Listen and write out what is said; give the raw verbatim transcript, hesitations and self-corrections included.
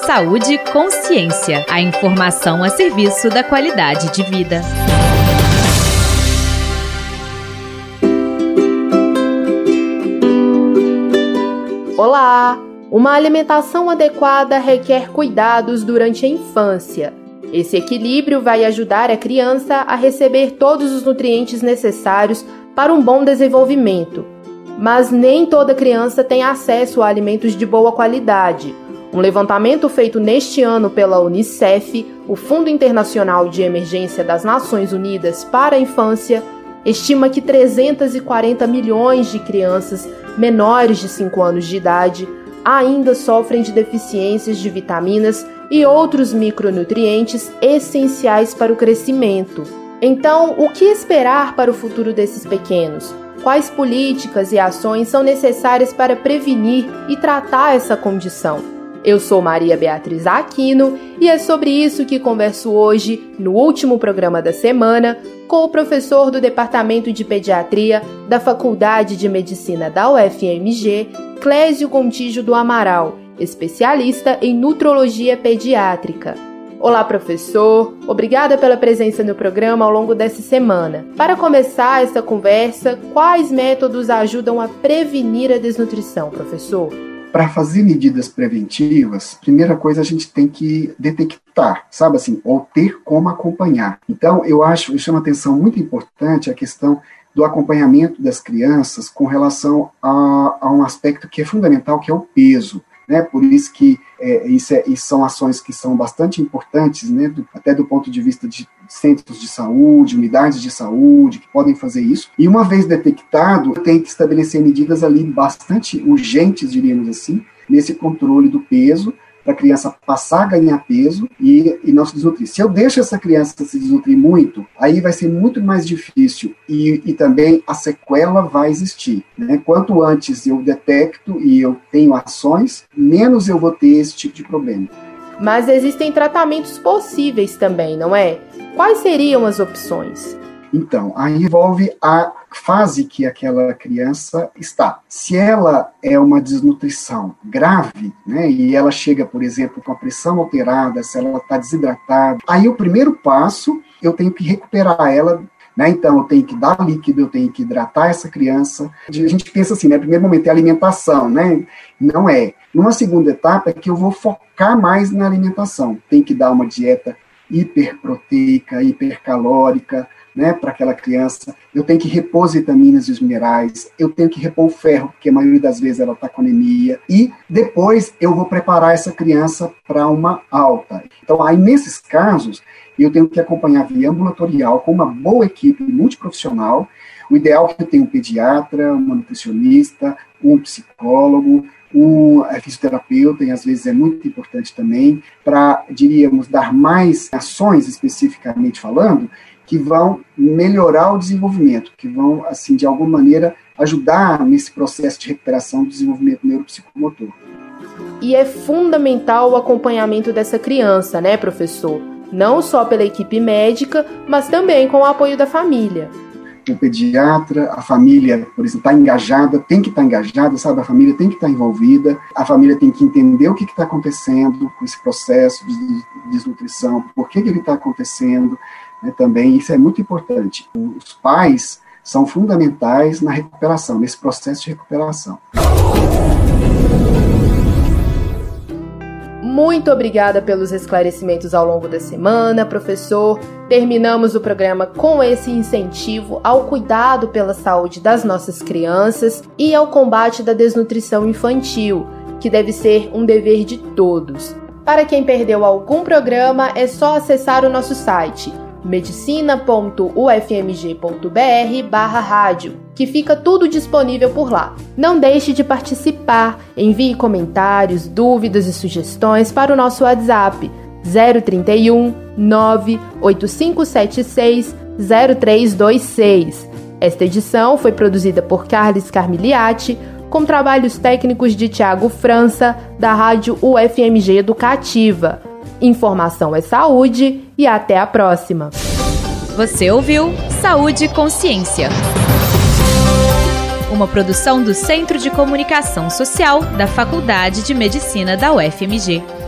Saúde e Consciência. A informação a serviço da qualidade de vida. Olá! Uma alimentação adequada requer cuidados durante a infância. Esse equilíbrio vai ajudar a criança a receber todos os nutrientes necessários para um bom desenvolvimento. Mas nem toda criança tem acesso a alimentos de boa qualidade. Um levantamento feito neste ano pela Unicef, o Fundo Internacional de Emergência das Nações Unidas para a Infância, estima que trezentos e quarenta milhões de crianças menores de cinco anos de idade ainda sofrem de deficiências de vitaminas e outros micronutrientes essenciais para o crescimento. Então, o que esperar para o futuro desses pequenos? Quais políticas e ações são necessárias para prevenir e tratar essa condição? Eu sou Maria Beatriz Aquino e é sobre isso que converso hoje, no último programa da semana, com o professor do Departamento de Pediatria da Faculdade de Medicina da U F M G, Clésio Gontijo do Amaral, especialista em nutrologia pediátrica. Olá, professor. Obrigada pela presença no programa ao longo dessa semana. Para começar essa conversa, quais métodos ajudam a prevenir a desnutrição, professor? Para fazer medidas preventivas, primeira coisa a gente tem que detectar, sabe assim, ou ter como acompanhar. Então, eu acho, eu chamo a atenção muito importante a questão do acompanhamento das crianças com relação a, a um aspecto que é fundamental, que é o peso. Né? Por isso que é, isso, é, isso são ações que são bastante importantes, né? do, até do ponto de vista de centros de saúde, unidades de saúde, que podem fazer isso. E uma vez detectado, tem que estabelecer medidas ali bastante urgentes, diríamos assim, nesse controle do peso, para a criança passar a ganhar peso e, e não se desnutrir. Se eu deixo essa criança se desnutrir muito, aí vai ser muito mais difícil e, e também a sequela vai existir. Né? Quanto antes eu detecto e eu tenho ações, menos eu vou ter esse tipo de problema. Mas existem tratamentos possíveis também, não é? Quais seriam as opções? Então, aí envolve a fase que aquela criança está. Se ela é uma desnutrição grave, né, e ela chega, por exemplo, com a pressão alterada, se ela está desidratada, aí o primeiro passo, eu tenho que recuperar ela, né, então eu tenho que dar líquido, eu tenho que hidratar essa criança. A gente pensa assim, né, primeiro momento é alimentação, né, não é. Numa segunda etapa é que eu vou focar mais na alimentação, tem que dar uma dieta hiperproteica, hipercalórica, né, para aquela criança, eu tenho que repor as vitaminas e os minerais, eu tenho que repor o ferro, porque a maioria das vezes ela está com anemia, e depois eu vou preparar essa criança para uma alta. Então, aí nesses casos, eu tenho que acompanhar via ambulatorial com uma boa equipe multiprofissional. O ideal é que eu tenha um pediatra, uma nutricionista, um psicólogo, um fisioterapeuta, e às vezes é muito importante também, para, diríamos, dar mais ações especificamente falando, que vão melhorar o desenvolvimento, que vão, assim, de alguma maneira, ajudar nesse processo de recuperação do desenvolvimento neuropsicomotor. E é fundamental o acompanhamento dessa criança, né, professor? Não só pela equipe médica, mas também com o apoio da família. O pediatra, a família, por exemplo, está engajada, tem que estar tá engajada, sabe? A família tem que estar tá envolvida, a família tem que entender o que está acontecendo com esse processo de desnutrição, por que, que ele está acontecendo, né, também, isso é muito importante. Os pais são fundamentais na recuperação, nesse processo de recuperação. Muito obrigada pelos esclarecimentos ao longo da semana, professor. Terminamos o programa com esse incentivo ao cuidado pela saúde das nossas crianças e ao combate da desnutrição infantil, que deve ser um dever de todos. Para quem perdeu algum programa, é só acessar o nosso site medicina ponto u f m g ponto b r barra rádio, que fica tudo disponível por lá. Não deixe de participar, envie comentários, dúvidas e sugestões para o nosso WhatsApp zero trinta e um, nove oito cinco sete seis, zero três dois seis. Esta edição foi produzida por Carlos Carmiliati, com trabalhos técnicos de Tiago França, da Rádio U F M G Educativa. Informação é saúde e até a próxima. Você ouviu Saúde e Consciência, uma produção do Centro de Comunicação Social da Faculdade de Medicina da U F M G.